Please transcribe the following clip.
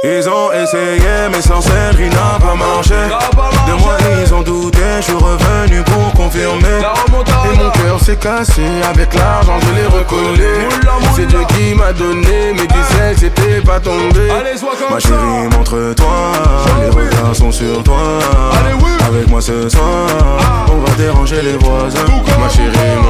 Ils ont essayé mais sans celle-ci n'a pas marché. De moi ils ont douté, je suis revenu pour confirmer. Et mon cœur s'est cassé, avec l'argent je l'ai recollé. C'est Dieu qui m'a donné, mais disait que c'était pas tombé. Ma chérie montre-toi, les regards sont sur toi. Avec moi ce soir, on va déranger les voisins. Ma chérie